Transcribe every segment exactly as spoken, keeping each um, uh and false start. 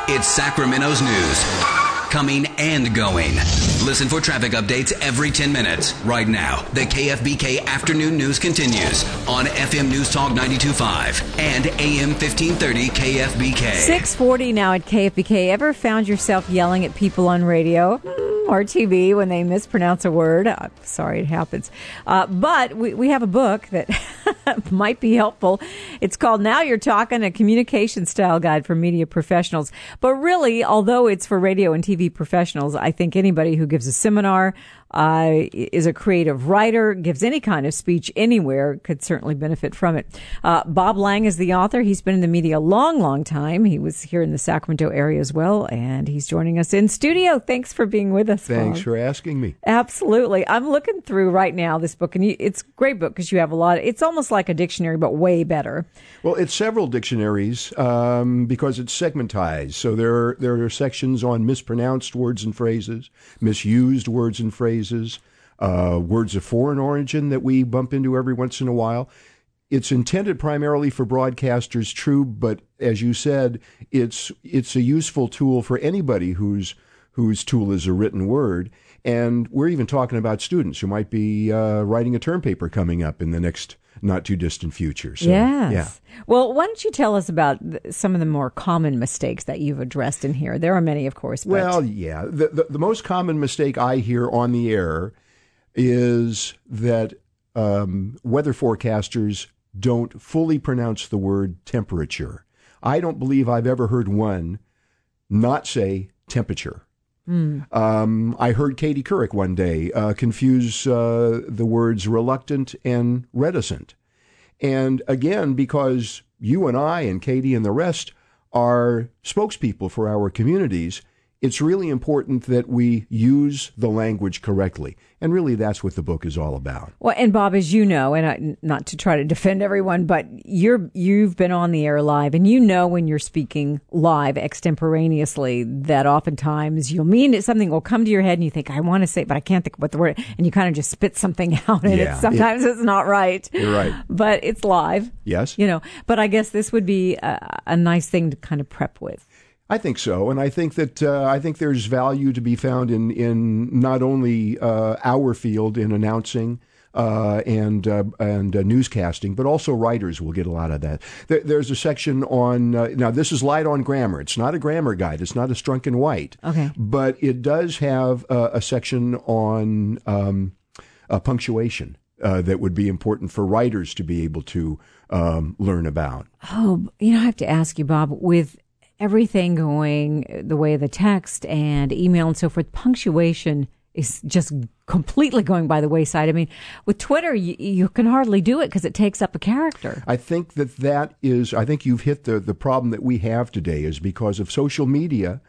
It's Sacramento's news. Coming and going. Listen for traffic updates every ten minutes. Right now, the K F B K Afternoon News continues on F M News Talk ninety-two point five and A M fifteen thirty K F B K. six forty now at K F B K. Ever found yourself yelling at people on radio or T V when they mispronounce a word? Uh, sorry, it happens. Uh, but we, we have a book that might be helpful. It's called Now You're Talking, a communication style guide for media professionals. But really, although it's for radio and T V professionals, I think anybody who gives a seminar, uh, is a creative writer, gives any kind of speech anywhere could certainly benefit from it. Uh, Bob Lang is the author. He's been in the media a long, long time. He was here in the Sacramento area as well, and he's joining us in studio. Thanks for being with us, Thanks Bob. for asking me. Absolutely. I'm looking through right now this book, and you, it's a great book because you have a lot. Of, it's almost like a dictionary, but way better. Well, it's several dictionaries um, because it's segmentized. So there are, there are sections on mispronounced words and phrases, misused words and phrases, uh, words of foreign origin that we bump into every once in a while. It's intended primarily for broadcasters, true, but as you said, it's it's a useful tool for anybody whose whose tool is a written word. And we're even talking about students who might be uh, writing a term paper coming up in the next not too distant future. So, yes. Yeah. Well, why don't you tell us about th- some of the more common mistakes that you've addressed in here? There are many, of course. But... Well, yeah. The, the, the most common mistake I hear on the air is that um, weather forecasters don't fully pronounce the word temperature. I don't believe I've ever heard one not say temperature. Mm. Um, I heard Katie Couric one day uh, confuse uh, the words reluctant and reticent. And again, because you and I and Katie and the rest are spokespeople for our communities, it's really important that we use the language correctly. And really, that's what the book is all about. Well, and Bob, as you know, and I, not to try to defend everyone, but you're, you've been on the air live, and you know when you're speaking live extemporaneously that oftentimes you'll mean something will come to your head and you think, I want to say it, but I can't think of what the word, and you kind of just spit something out, and yeah, it's, sometimes it, it's not right. You're right. But it's live. Yes. You know, but I guess this would be a, a nice thing to kind of prep with. I think so, and I think that uh, I think there's value to be found in in not only uh, our field in announcing uh, and uh, and uh, newscasting, but also writers will get a lot of that. There, there's a section on uh, now. This is light on grammar. It's not a grammar guide. It's not a Strunk and White. Okay, but it does have uh, a section on um, uh, punctuation uh, that would be important for writers to be able to um, learn about. Oh, you know, I have to ask you, Bob, with everything going the way of the text and email and so forth, punctuation is just completely going by the wayside. I mean, with Twitter, you, you can hardly do it because it takes up a character. I think that that is, I think you've hit the, the problem that we have today is because of social media,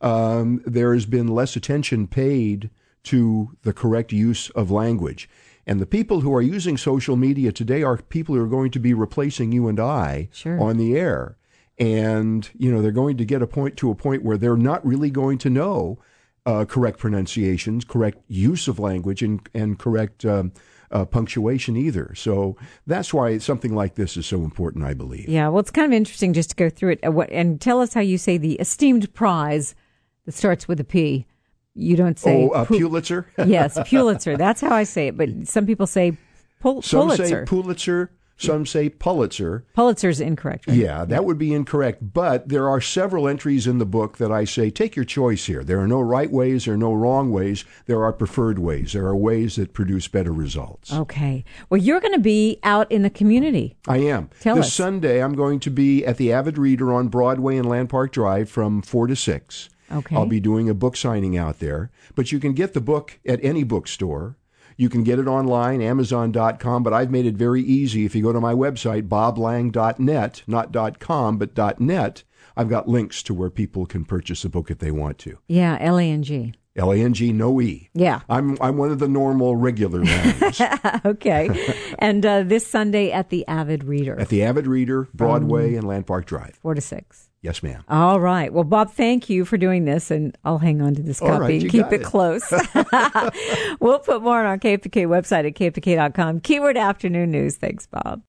um, there has been less attention paid to the correct use of language. And the people who are using social media today are people who are going to be replacing you and I sure. on the air. And, you know, they're going to get a point to a point where they're not really going to know uh, correct pronunciations, correct use of language, and, and correct um, uh, punctuation either. So that's why something like this is so important, I believe. Yeah, well, it's kind of interesting just to go through it. Uh, what, and tell us how you say the esteemed prize that starts with a P. You don't say... Oh, uh, Pu- Pulitzer? Yes, Pulitzer. That's how I say it. But some people say Pul- some Pulitzer. Some say Pulitzer. Some say Pulitzer. Pulitzer's incorrect, right? Yeah, that would be incorrect. But there are several entries in the book that I say, take your choice here. There are no right ways, there are no wrong ways. There are preferred ways. There are ways that produce better results. Okay. Well, you're going to be out in the community. I am. Tell this us. Sunday, I'm going to be at the Avid Reader on Broadway and Land Park Drive from four to six. Okay. I'll be doing a book signing out there. But you can get the book at any bookstore. You can get it online, amazon dot com, but I've made it very easy. If you go to my website, bob lang dot net, not .com, but .net, I've got links to where people can purchase the book if they want to. Yeah, L A N G. L A N G, no E. Yeah. I'm I'm one of the normal, regular ones. Okay. And uh, this Sunday at the Avid Reader. At the Avid Reader, Broadway, um, and Land Park Drive. Four to six. Yes, ma'am. All right. Well, Bob, thank you for doing this, and I'll hang on to this copy right, and keep it, it close. We'll put more on our K F B K website at K F B K dot com. Keyword Afternoon News. Thanks, Bob.